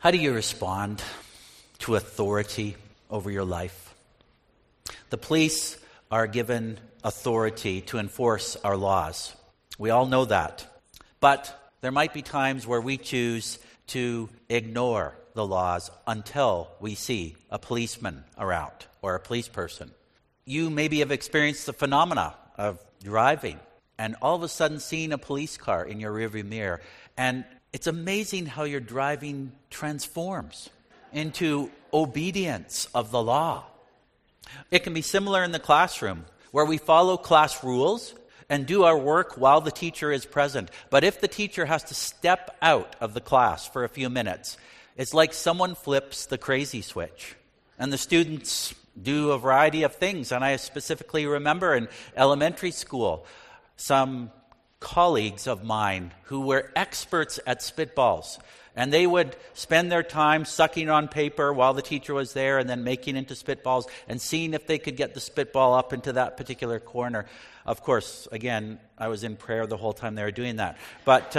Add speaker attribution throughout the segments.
Speaker 1: How do you respond to authority over your life? The police are given authority to enforce our laws. We all know that. But there might be times where we choose to ignore the laws until we see a policeman around or a police person. You maybe have experienced the phenomena of driving and all of a sudden seeing a police car in your rearview mirror. And it's amazing how your driving transforms into obedience of the law. It can be similar in the classroom, where we follow class rules and do our work while the teacher is present. But if the teacher has to step out of the class for a few minutes, it's like someone flips the crazy switch. And the students do a variety of things. And I specifically remember in elementary school, some colleagues of mine who were experts at spitballs. And they would spend their time sucking on paper while the teacher was there and then making into spitballs and seeing if they could get the spitball up into that particular corner. Of course, again, I was in prayer the whole time they were doing that. But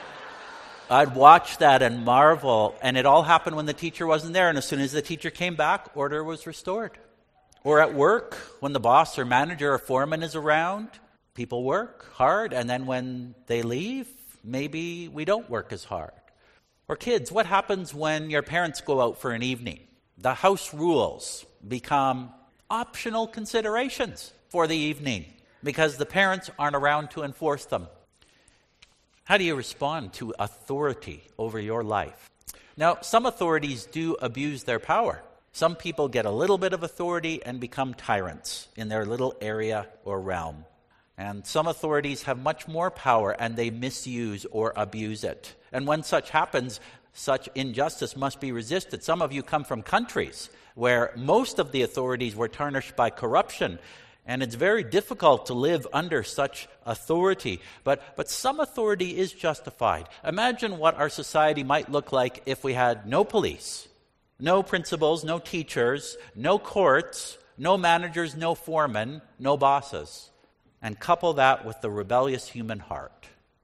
Speaker 1: I'd watch that and marvel, and it all happened when the teacher wasn't there. And as soon as the teacher came back, order was restored. Or at work, when the boss or manager or foreman is around, people work hard, and then when they leave, maybe we don't work as hard. Or kids, what happens when your parents go out for an evening? The house rules become optional considerations for the evening because the parents aren't around to enforce them. How do you respond to authority over your life? Now, some authorities do abuse their power. Some people get a little bit of authority and become tyrants in their little area or realm. And some authorities have much more power and they misuse or abuse it. And when such happens, such injustice must be resisted. Some of you come from countries where most of the authorities were tarnished by corruption. And it's very difficult to live under such authority. But some authority is justified. Imagine what our society might look like if we had no police, no principals, no teachers, no courts, no managers, no foremen, no bosses. And couple that with the rebellious human heart.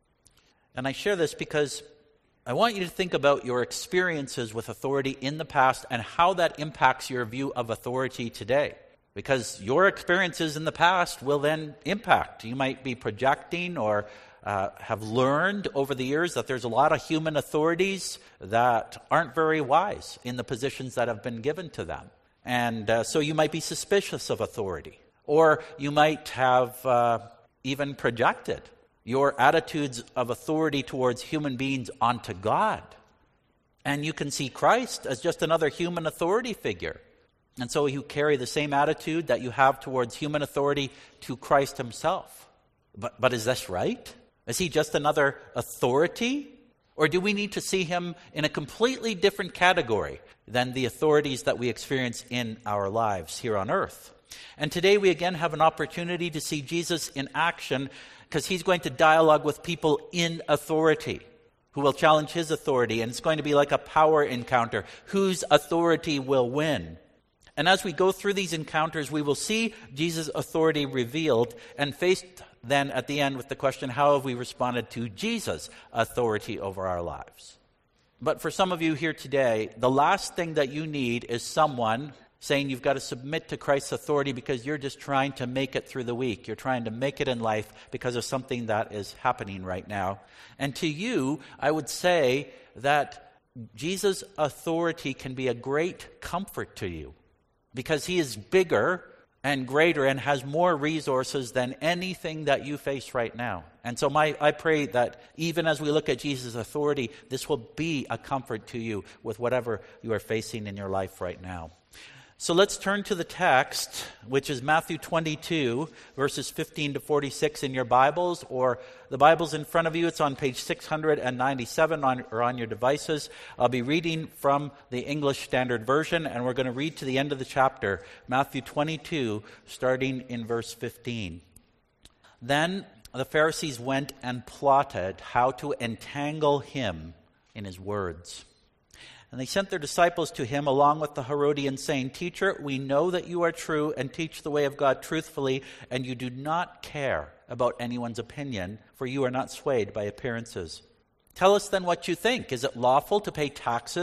Speaker 1: And I share this because I want you to think about your experiences with authority in the past and how that impacts your view of authority today. Because your experiences in the past will then impact. You might be projecting or have learned over the years that there's a lot of human authorities that aren't very wise in the positions that have been given to them. And so you might be suspicious of authority. Or you might have even projected your attitudes of authority towards human beings onto God. And you can see Christ as just another human authority figure. And so you carry the same attitude that you have towards human authority to Christ himself. But is this right? Is he just another authority? Or do we need to see him in a completely different category than the authorities that we experience in our lives here on earth? And today we again have an opportunity to see Jesus in action because he's going to dialogue with people in authority who will challenge his authority. And it's going to be like a power encounter. Whose authority will win? And as we go through these encounters, we will see Jesus' authority revealed and faced then at the end with the question, how have we responded to Jesus' authority over our lives? But for some of you here today, the last thing that you need is someone saying you've got to submit to Christ's authority because you're just trying to make it through the week. You're trying to make it in life because of something that is happening right now. And to you, I would say that Jesus' authority can be a great comfort to you because he is bigger and greater and has more resources than anything that you face right now. And so I pray that even as we look at Jesus' authority, this will be a comfort to you with whatever you are facing in your life right now. So let's turn to the text, which is Matthew 22, verses 15 to 46 in your Bibles, or the Bible's in front of you. It's on page 697 on your devices. I'll be reading from the English Standard Version, and we're going to read to the end of the chapter, Matthew 22, starting in verse 15. Then the Pharisees went and plotted how to entangle him in his words. And they sent their disciples to him along with the Herodians, saying, "Teacher, we know that you are true and teach the way of God truthfully, and you do not care about anyone's opinion, for you are not swayed by appearances. Tell us then what you think. Is it lawful to pay taxes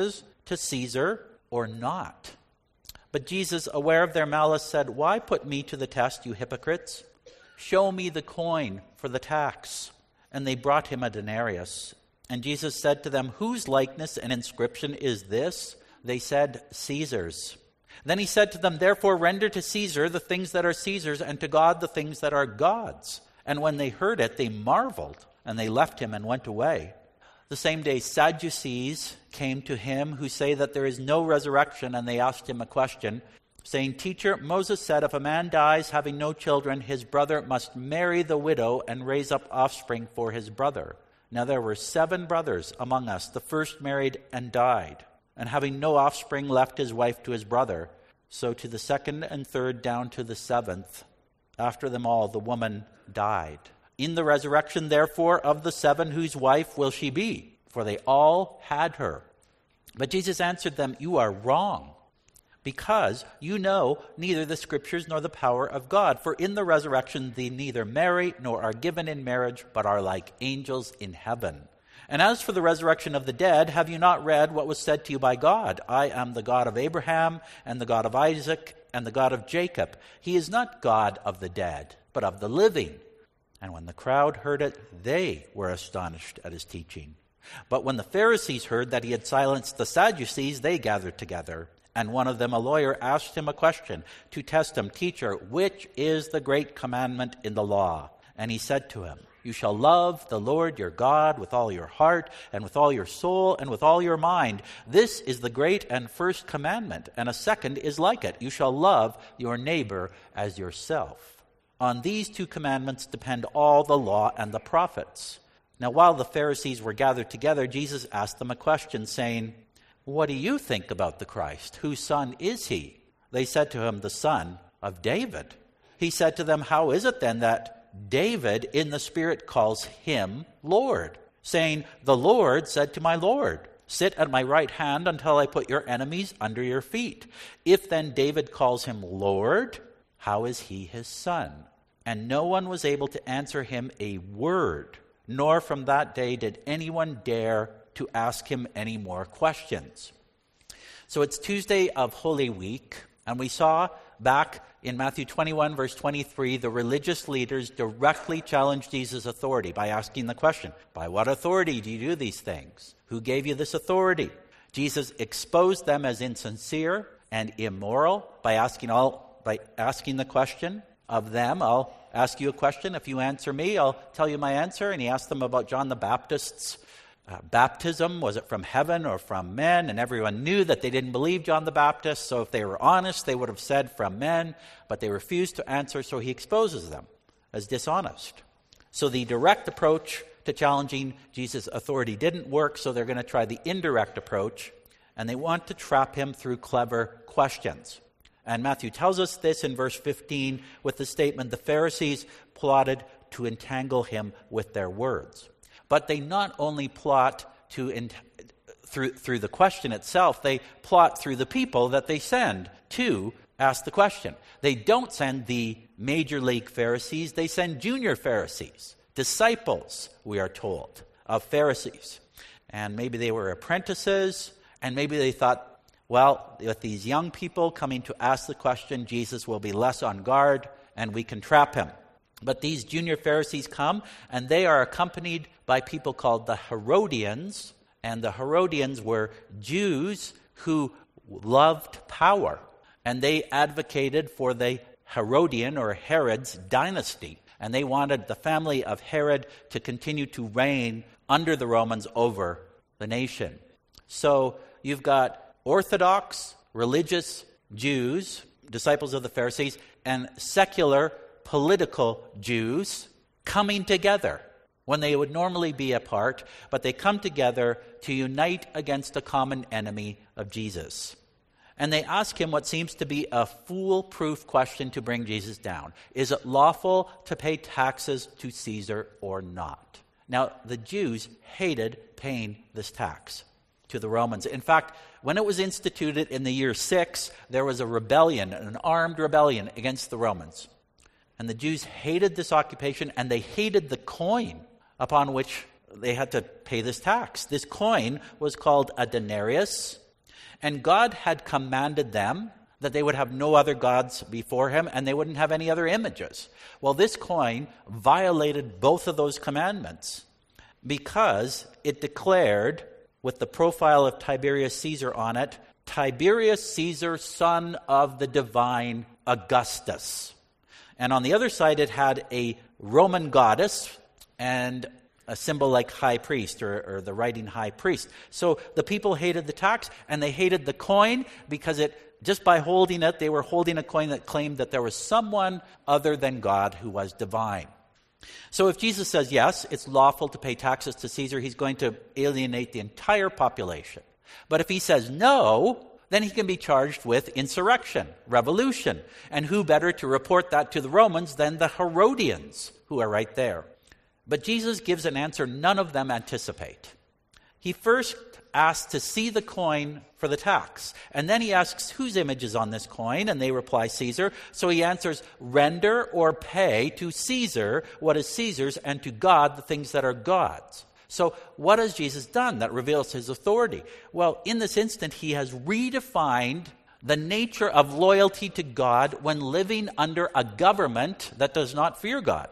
Speaker 1: to Caesar or not?" But Jesus, aware of their malice, said, "Why put me to the test, you hypocrites? Show me the coin for the tax." And they brought him a denarius. And Jesus said to them, "Whose likeness and inscription is this?" They said, "Caesar's." Then he said to them, "Therefore render to Caesar the things that are Caesar's, and to God the things that are God's." And when they heard it, they marveled, and they left him and went away. The same day Sadducees came to him, who say that there is no resurrection, and they asked him a question, saying, "Teacher, Moses said, if a man dies having no children, his brother must marry the widow and raise up offspring for his brother. Now there were 7 brothers among us. The first married and died, and having no offspring left his wife to his brother. So to the second and third down to the 7th. After them all, the woman died. In the resurrection, therefore, of the 7, whose wife will she be? For they all had her." But Jesus answered them, "You are wrong, because you know neither the Scriptures nor the power of God. For in the resurrection they neither marry nor are given in marriage, but are like angels in heaven. And as for the resurrection of the dead, have you not read what was said to you by God? I am the God of Abraham, and the God of Isaac, and the God of Jacob. He is not God of the dead, but of the living." And when the crowd heard it, they were astonished at his teaching. But when the Pharisees heard that he had silenced the Sadducees, they gathered together. And one of them, a lawyer, asked him a question to test him, "Teacher, which is the great commandment in the law?" And he said to him, "You shall love the Lord your God with all your heart, and with all your soul, and with all your mind. This is the great and first commandment, and a second is like it. You shall love your neighbor as yourself. On these 2 commandments depend all the law and the prophets." Now while the Pharisees were gathered together, Jesus asked them a question, saying, "What do you think about the Christ? Whose son is he?" They said to him, "The son of David." He said to them, "How is it then that David in the Spirit calls him Lord, saying, 'The Lord said to my Lord, sit at my right hand until I put your enemies under your feet'? If then David calls him Lord, how is he his son?" And no one was able to answer him a word, nor from that day did anyone dare to ask him any more questions. So it's Tuesday of Holy Week, and we saw back in Matthew 21, verse 23, the religious leaders directly challenged Jesus' authority by asking the question, "By what authority do you do these things? Who gave you this authority?" Jesus exposed them as insincere and immoral by asking the question of them. "I'll ask you a question. If you answer me, I'll tell you my answer." And he asked them about John the Baptist's baptism. Was it from heaven or from men? And everyone knew that they didn't believe John the Baptist, so if they were honest, they would have said from men, but they refused to answer, so he exposes them as dishonest. So the direct approach to challenging Jesus' authority didn't work, so they're going to try the indirect approach, and they want to trap him through clever questions. And Matthew tells us this in verse 15 with the statement, "The Pharisees plotted to entangle him with their words." But they not only plot through the question itself, they plot through the people that they send to ask the question. They don't send the major league Pharisees, they send junior Pharisees, disciples, we are told, of Pharisees. And maybe they were apprentices, and maybe they thought, well, with these young people coming to ask the question, Jesus will be less on guard, and we can trap him. But these junior Pharisees come, and they are accompanied by people called the Herodians. And the Herodians were Jews who loved power. And they advocated for the Herodian or Herod's dynasty. And they wanted the family of Herod to continue to reign under the Romans over the nation. So you've got Orthodox, religious Jews, disciples of the Pharisees, and secular political Jews coming together when they would normally be apart, but they come together to unite against a common enemy of Jesus. And they ask him what seems to be a foolproof question to bring Jesus down. Is it lawful to pay taxes to Caesar or not? Now, the Jews hated paying this tax to the Romans. In fact, when it was instituted in the year 6, there was a rebellion, an armed rebellion against the Romans. And the Jews hated this occupation, and they hated the coin upon which they had to pay this tax. This coin was called a denarius, And God had commanded them that they would have no other gods before him, and they wouldn't have any other images. Well, this coin violated both of those commandments because it declared, with the profile of Tiberius Caesar on it, Tiberius Caesar, son of the divine Augustus. And on the other side, it had a Roman goddess and a symbol like high priest or the writing high priest. So the people hated the tax, and they hated the coin because just by holding it, they were holding a coin that claimed that there was someone other than God who was divine. So if Jesus says, yes, it's lawful to pay taxes to Caesar, he's going to alienate the entire population. But if he says no, then he can be charged with insurrection, revolution. And who better to report that to the Romans than the Herodians, who are right there? But Jesus gives an answer none of them anticipate. He first asks to see the coin for the tax. And then he asks whose image is on this coin, and they reply Caesar. So he answers, render or pay to Caesar what is Caesar's, and to God the things that are God's. So what has Jesus done that reveals his authority? Well, in this instant, he has redefined the nature of loyalty to God when living under a government that does not fear God.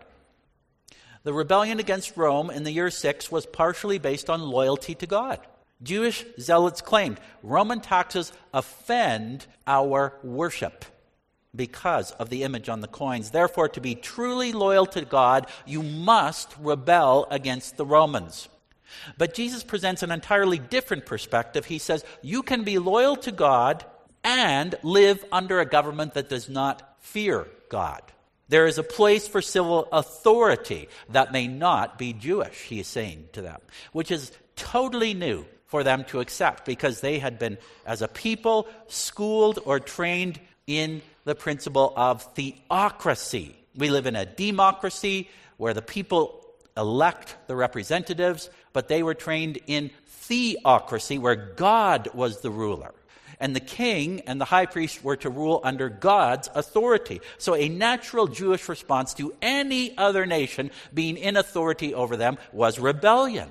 Speaker 1: The rebellion against Rome in the year 6 was partially based on loyalty to God. Jewish zealots claimed Roman taxes offend our worship because of the image on the coins. Therefore, to be truly loyal to God, you must rebel against the Romans. But Jesus presents an entirely different perspective. He says, you can be loyal to God and live under a government that does not fear God. There is a place for civil authority that may not be Jewish, he is saying to them, which is totally new for them to accept because they had been, as a people, schooled or trained in the principle of theocracy. We live in a democracy where the people elect the representatives, but they were trained in theocracy where God was the ruler. And the king and the high priest were to rule under God's authority. So a natural Jewish response to any other nation being in authority over them was rebellion.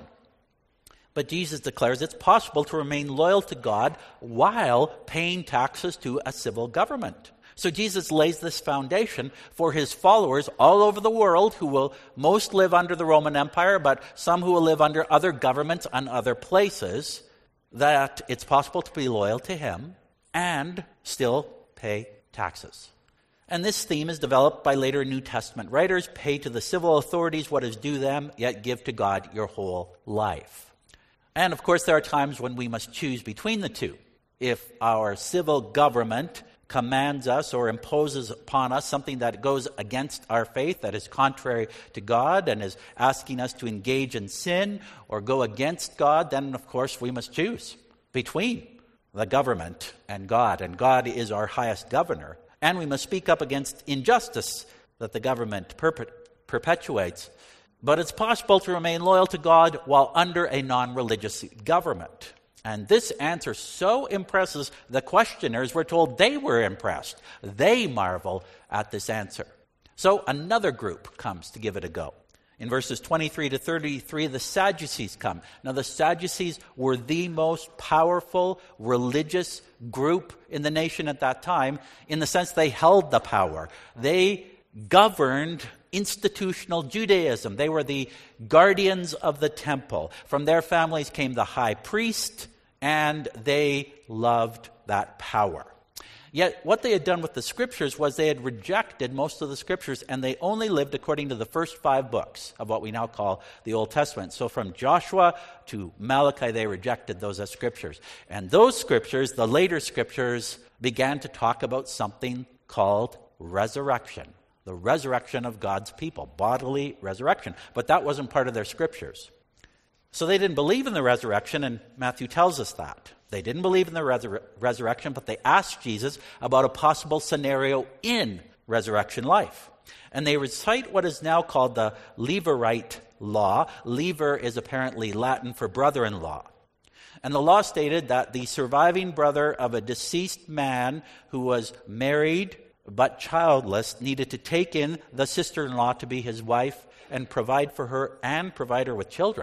Speaker 1: But Jesus declares it's possible to remain loyal to God while paying taxes to a civil government. So Jesus lays this foundation for his followers all over the world who will most live under the Roman Empire, but some who will live under other governments and other places, that it's possible to be loyal to him and still pay taxes. And this theme is developed by later New Testament writers. Pay to the civil authorities what is due them, yet give to God your whole life. And of course, there are times when we must choose between the two. If our civil government commands us or imposes upon us something that goes against our faith, that is contrary to God and is asking us to engage in sin or go against God, then of course we must choose between the government and God. And God is our highest governor. And we must speak up against injustice that the government perpetuates. But it's possible to remain loyal to God while under a non-religious government. And this answer so impresses the questioners, we're told they were impressed. They marvel at this answer. So another group comes to give it a go. In verses 23 to 33, the Sadducees come. Now the Sadducees were the most powerful religious group in the nation at that time, in the sense they held the power. They governed institutional Judaism. They were the guardians of the temple. From their families came the high priest, and they loved that power. Yet what they had done with the scriptures was they had rejected most of the scriptures, and they only lived according to the first 5 books of what we now call the Old Testament. So from Joshua to Malachi, they rejected those as scriptures. And those scriptures, the later scriptures, began to talk about something called resurrection. The resurrection of God's people, bodily resurrection. But that wasn't part of their scriptures. So they didn't believe in the resurrection, and Matthew tells us that. They didn't believe in the resurrection, but they asked Jesus about a possible scenario in resurrection life. And they recite what is now called the Levirate law. Lever is apparently Latin for brother-in-law. And the law stated that the surviving brother of a deceased man who was married but childless needed to take in the sister-in-law to be his wife and provide for her and provide her with children.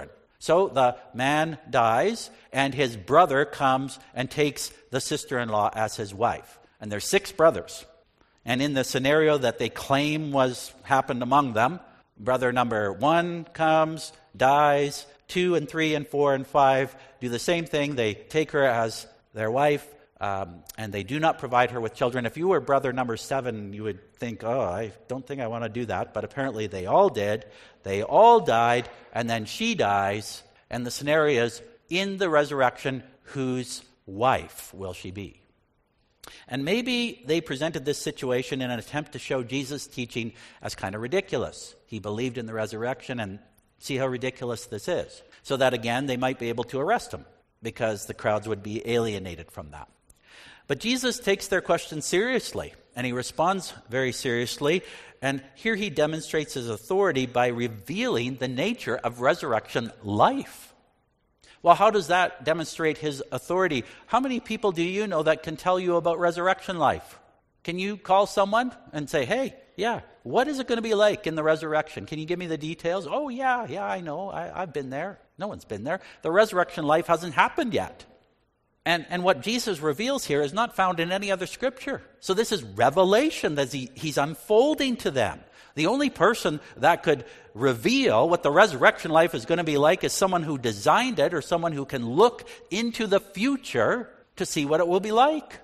Speaker 1: So the man dies, and his brother comes and takes the sister-in-law as his wife. And there's 6 brothers. And in the scenario that they claim happened among them, brother number 1 comes, dies, 2 and 3 and 4 and 5 do the same thing. They take her as their wife, and they do not provide her with children. If you were brother number 7, you would think, oh, I don't think I want to do that. But apparently they all did. They all died, and then she dies. And the scenario is, in the resurrection, whose wife will she be? And maybe they presented this situation in an attempt to show Jesus' teaching as kind of ridiculous. He believed in the resurrection, and see how ridiculous this is. So that, again, they might be able to arrest him, because the crowds would be alienated from that. But Jesus takes their question seriously, and he responds very seriously. And here he demonstrates his authority by revealing the nature of resurrection life. Well, how does that demonstrate his authority? How many people do you know that can tell you about resurrection life? Can you call someone and say, hey, yeah, what is it going to be like in the resurrection? Can you give me the details? Oh, yeah, I know. I've been there. No one's been there. The resurrection life hasn't happened yet. And what Jesus reveals here is not found in any other scripture. So this is revelation that he's unfolding to them. The only person that could reveal what the resurrection life is going to be like is someone who designed it, or someone who can look into the future to see what it will be like.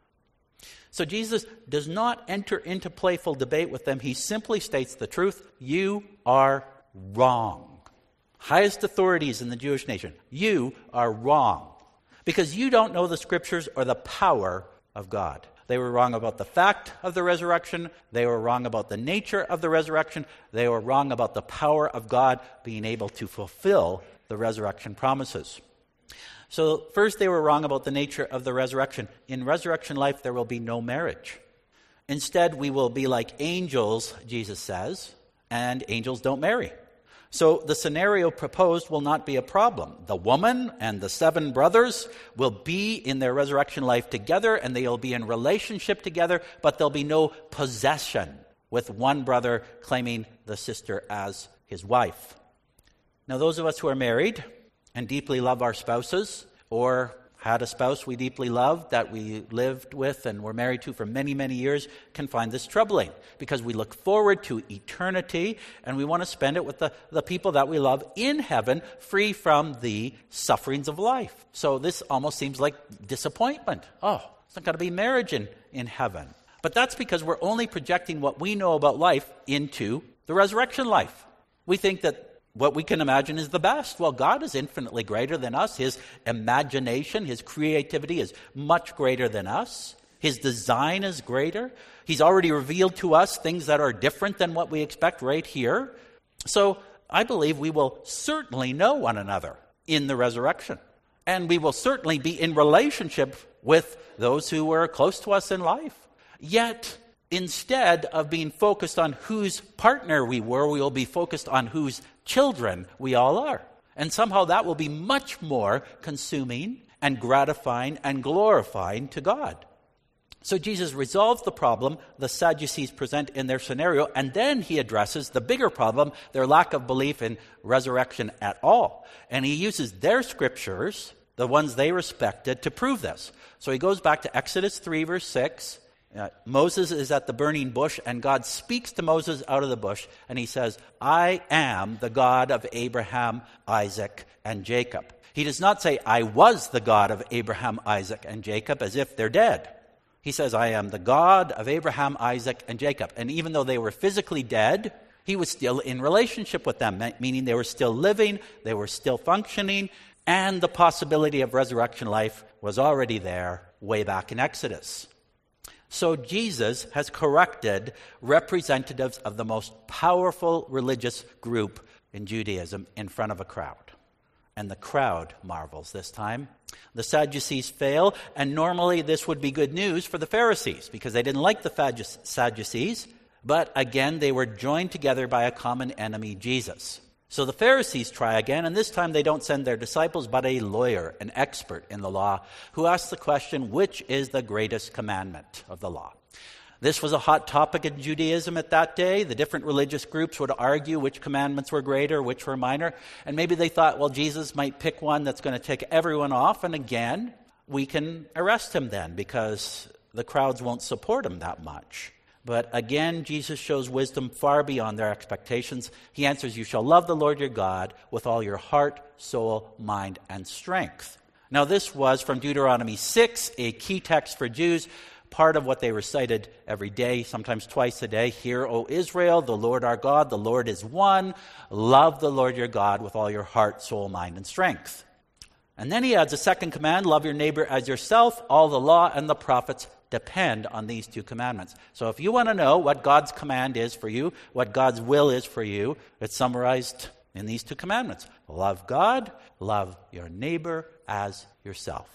Speaker 1: So Jesus does not enter into playful debate with them. He simply states the truth. You are wrong. Highest authorities in the Jewish nation, you are wrong. Because you don't know the scriptures or the power of God. They were wrong about the fact of the resurrection. They were wrong about the nature of the resurrection. They were wrong about the power of God being able to fulfill the resurrection promises. So first, they were wrong about the nature of the resurrection. In resurrection life, there will be no marriage. Instead, we will be like angels, Jesus says, and angels don't marry. So the scenario proposed will not be a problem. The woman and the 7 brothers will be in their resurrection life together, and they'll be in relationship together, but there'll be no possession, with one brother claiming the sister as his wife. Now, those of us who are married and deeply love our spouses, or had a spouse we deeply loved that we lived with and were married to for many, many years, can find this troubling, because we look forward to eternity and we want to spend it with the people that we love in heaven, free from the sufferings of life. So this almost seems like disappointment. Oh, it's not going to be marriage in heaven. But that's because we're only projecting what we know about life into the resurrection life. We think that what we can imagine is the best. Well, God is infinitely greater than us. His imagination, his creativity is much greater than us. His design is greater. He's already revealed to us things that are different than what we expect right here. So I believe we will certainly know one another in the resurrection. And we will certainly be in relationship with those who were close to us in life. Yet, instead of being focused on whose partner we were, we will be focused on whose children we all are. And somehow that will be much more consuming and gratifying and glorifying to God. So Jesus resolves the problem the Sadducees present in their scenario, and then he addresses the bigger problem, their lack of belief in resurrection at all. And he uses their scriptures, the ones they respected, to prove this. So he goes back to Exodus 3, verse 6. Moses is at the burning bush, and God speaks to Moses out of the bush, and he says, I am the God of Abraham, Isaac, and Jacob. He does not say, I was the God of Abraham, Isaac, and Jacob, as if they're dead. He says, I am the God of Abraham, Isaac, and Jacob. And even though they were physically dead, he was still in relationship with them, meaning they were still living, they were still functioning, and the possibility of resurrection life was already there way back in Exodus. So Jesus has corrected representatives of the most powerful religious group in Judaism in front of a crowd. And the crowd marvels this time. The Sadducees fail, and normally this would be good news for the Pharisees because they didn't like the Sadducees, but again they were joined together by a common enemy, Jesus. So the Pharisees try again, and this time they don't send their disciples, but a lawyer, an expert in the law, who asks the question, which is the greatest commandment of the law? This was a hot topic in Judaism at that day. The different religious groups would argue which commandments were greater, which were minor. And maybe they thought, well, Jesus might pick one that's going to take everyone off. And again, we can arrest him then because the crowds won't support him that much. But again, Jesus shows wisdom far beyond their expectations. He answers, you shall love the Lord your God with all your heart, soul, mind, and strength. Now this was from Deuteronomy 6, a key text for Jews, part of what they recited every day, sometimes twice a day. Hear, O Israel, the Lord our God, the Lord is one. Love the Lord your God with all your heart, soul, mind, and strength. And then he adds a second command, love your neighbor as yourself. All the law and the prophets depend on these two commandments. So if you want to know what God's command is for you, what God's will is for you, it's summarized in these two commandments. Love God, love your neighbor as yourself.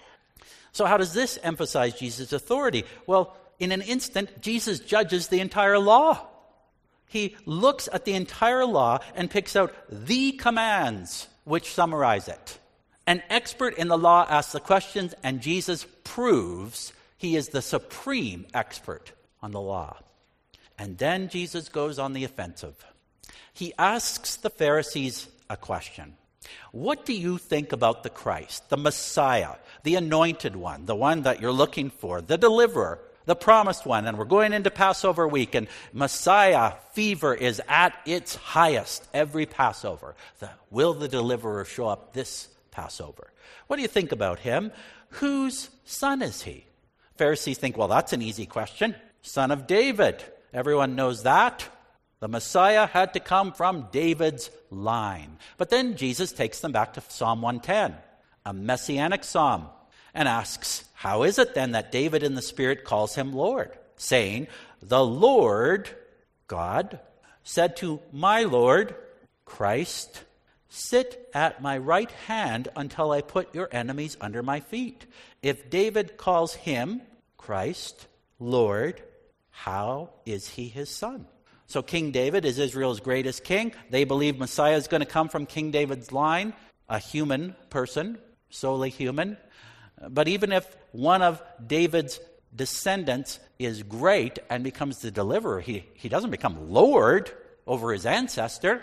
Speaker 1: So how does this emphasize Jesus' authority? Well, in an instant, Jesus judges the entire law. He looks at the entire law and picks out the commands which summarize it. An expert in the law asks the questions, and Jesus proves he is the supreme expert on the law. And then Jesus goes on the offensive. He asks the Pharisees a question. What do you think about the Christ, the Messiah, the anointed one, the one that you're looking for, the deliverer, the promised one? And we're going into Passover week, and Messiah fever is at its highest every Passover. Will the deliverer show up this Passover? What do you think about him? Whose son is he? Pharisees think, well, that's an easy question. Son of David. Everyone knows that. The Messiah had to come from David's line. But then Jesus takes them back to Psalm 110, a messianic psalm, and asks, how is it then that David in the Spirit calls him Lord, saying, the Lord, God, said to my Lord, Christ, sit at my right hand until I put your enemies under my feet. If David calls him, Christ, Lord, how is he his son? So King David is Israel's greatest king. They believe Messiah is going to come from King David's line, a human person, solely human. But even if one of David's descendants is great and becomes the deliverer, he doesn't become Lord over his ancestor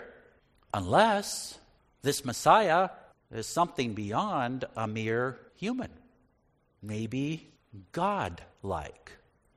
Speaker 1: unless this Messiah is something beyond a mere human, maybe God-like.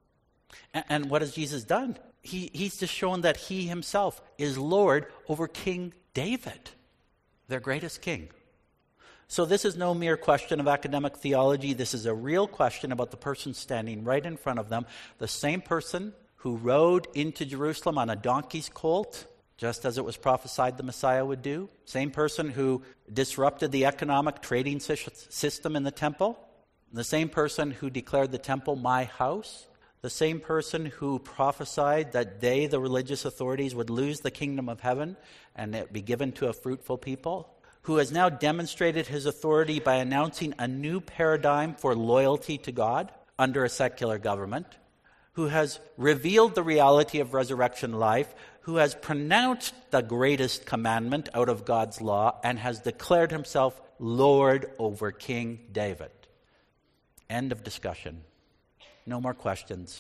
Speaker 1: And what has Jesus done? He's just shown that he himself is Lord over King David, their greatest king. So this is no mere question of academic theology. This is a real question about the person standing right in front of them, the same person who rode into Jerusalem on a donkey's colt, just as it was prophesied the Messiah would do. Same person who disrupted the economic trading system in the temple. The same person who declared the temple my house. The same person who prophesied that they, the religious authorities, would lose the kingdom of heaven and it be given to a fruitful people. Who has now demonstrated his authority by announcing a new paradigm for loyalty to God under a secular government. Who has revealed the reality of resurrection life. Who has pronounced the greatest commandment out of God's law and has declared himself Lord over King David. End of discussion. No more questions.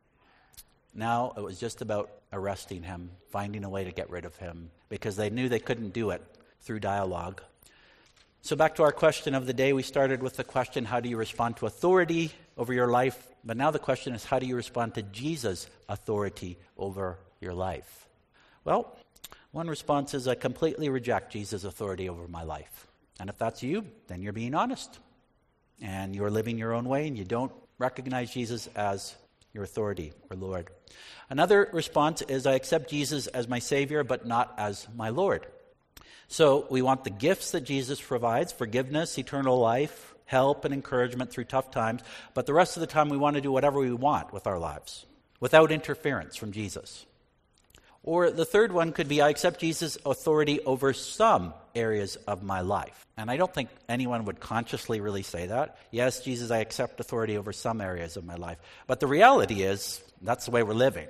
Speaker 1: Now it was just about arresting him, finding a way to get rid of him, because they knew they couldn't do it through dialogue. So back to our question of the day. We started with the question, how do you respond to authority over your life? But now the question is, how do you respond to Jesus' authority over your life? Well, one response is I completely reject Jesus' authority over my life. And if that's you, then you're being honest. And you're living your own way and you don't recognize Jesus as your authority or Lord. Another response is I accept Jesus as my Savior, but not as my Lord. So we want the gifts that Jesus provides, forgiveness, eternal life, help and encouragement through tough times, but the rest of the time we want to do whatever we want with our lives without interference from Jesus. Or the third one could be I accept Jesus' authority over some areas of my life. And I don't think anyone would consciously really say that. Yes, Jesus, I accept authority over some areas of my life. But the reality is that's the way we're living.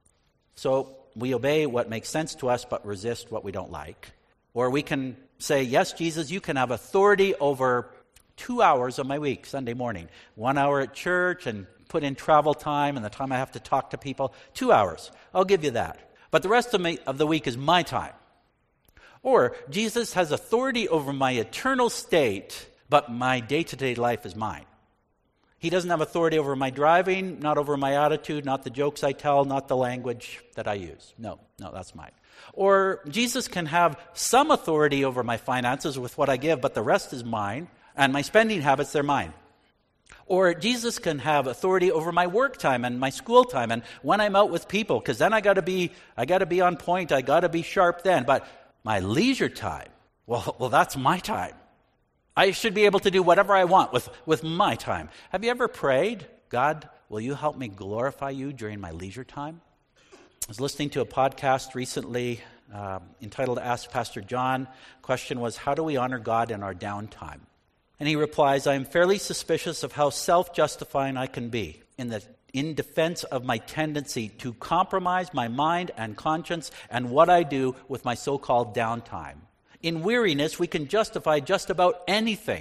Speaker 1: So we obey what makes sense to us but resist what we don't like. Or we can say, yes, Jesus, you can have authority over 2 hours of my week, Sunday morning. 1 hour at church and put in travel time and the time I have to talk to people. 2 hours. I'll give you that. But the rest of the week is my time. Or Jesus has authority over my eternal state, but my day-to-day life is mine. He doesn't have authority over my driving, not over my attitude, not the jokes I tell, not the language that I use. No, that's mine. Or Jesus can have some authority over my finances with what I give, but the rest is mine. And my spending habits, they're mine. Or Jesus can have authority over my work time and my school time and when I'm out with people, because then I got to be on point, I got to be sharp then. But my leisure time, well, that's my time. I should be able to do whatever I want with my time. Have you ever prayed, God, will you help me glorify you during my leisure time? I was listening to a podcast recently entitled Ask Pastor John. The question was, how do we honor God in our downtime? And he replies, I am fairly suspicious of how self-justifying I can be in defense of my tendency to compromise my mind and conscience and what I do with my so-called downtime. In weariness, we can justify just about anything.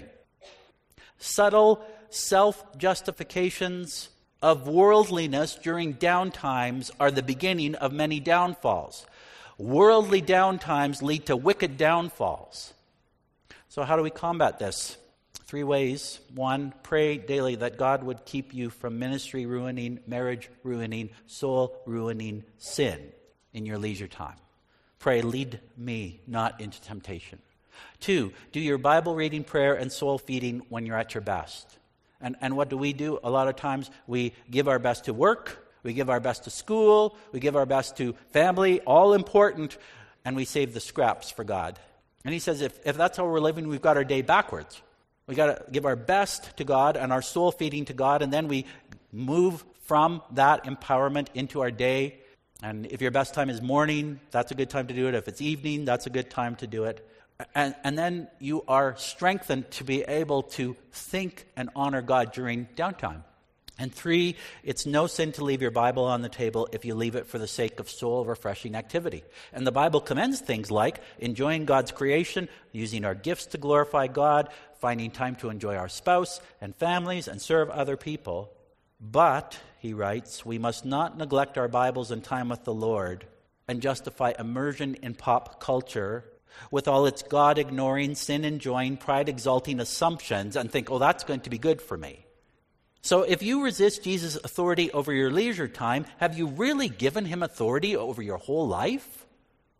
Speaker 1: Subtle self-justifications of worldliness during downtimes are the beginning of many downfalls. Worldly downtimes lead to wicked downfalls. So how do we combat this? 3 ways. 1, pray daily that God would keep you from ministry ruining, marriage ruining, soul ruining sin in your leisure time. Pray, lead me not into temptation. 2, do your Bible reading, prayer, and soul feeding when you're at your best. And what do? A lot of times we give our best to work, we give our best to school, we give our best to family, all important, and we save the scraps for God. And he says if that's how we're living, we've got our day backwards. We got to give our best to God and our soul feeding to God, and then we move from that empowerment into our day. And if your best time is morning, that's a good time to do it. If it's evening, that's a good time to do it. And then you are strengthened to be able to think and honor God during downtime. And 3, it's no sin to leave your Bible on the table if you leave it for the sake of soul-refreshing activity. And the Bible commends things like enjoying God's creation, using our gifts to glorify God, finding time to enjoy our spouse and families and serve other people. But, he writes, we must not neglect our Bibles and time with the Lord and justify immersion in pop culture with all its God-ignoring, sin-enjoying, pride-exalting assumptions and think, oh, that's going to be good for me. So if you resist Jesus' authority over your leisure time, have you really given him authority over your whole life?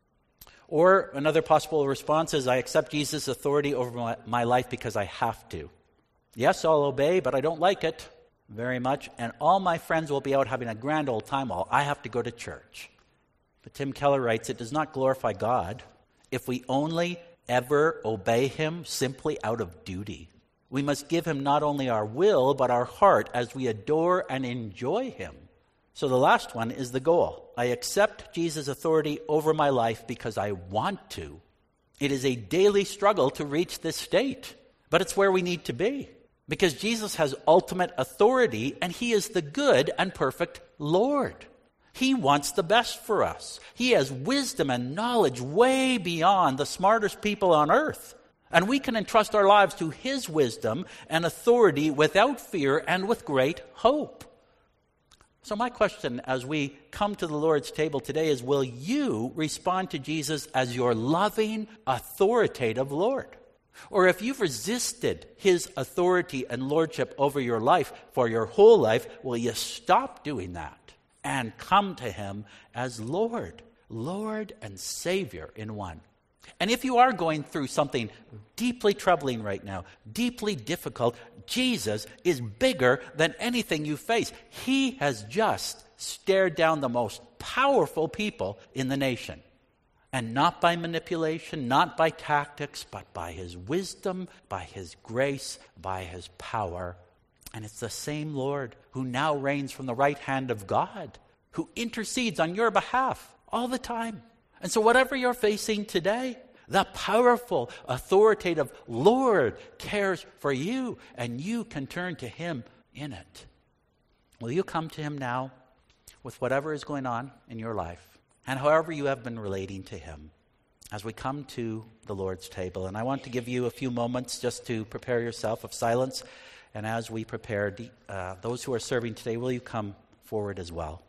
Speaker 1: Or another possible response is, I accept Jesus' authority over my life because I have to. Yes, I'll obey, but I don't like it very much, and all my friends will be out having a grand old time while I have to go to church. But Tim Keller writes, it does not glorify God if we only ever obey him simply out of duty. We must give him not only our will, but our heart as we adore and enjoy him. So the last one is the goal. I accept Jesus' authority over my life because I want to. It is a daily struggle to reach this state, but it's where we need to be. Because Jesus has ultimate authority, and he is the good and perfect Lord. He wants the best for us. He has wisdom and knowledge way beyond the smartest people on earth. And we can entrust our lives to his wisdom and authority without fear and with great hope. So my question as we come to the Lord's table today is, will you respond to Jesus as your loving, authoritative Lord? Or if you've resisted his authority and lordship over your life for your whole life, will you stop doing that and come to him as Lord and Savior in one? And if you are going through something deeply troubling right now, deeply difficult, Jesus is bigger than anything you face. He has just stared down the most powerful people in the nation. And not by manipulation, not by tactics, but by his wisdom, by his grace, by his power. And it's the same Lord who now reigns from the right hand of God, who intercedes on your behalf all the time. And so whatever you're facing today, the powerful, authoritative Lord cares for you, and you can turn to him in it. Will you come to him now with whatever is going on in your life, and however you have been relating to him? as we come to the Lord's table. And I want to give you a few moments just to prepare yourself of silence. And as we prepare, those who are serving today, will you come forward as well?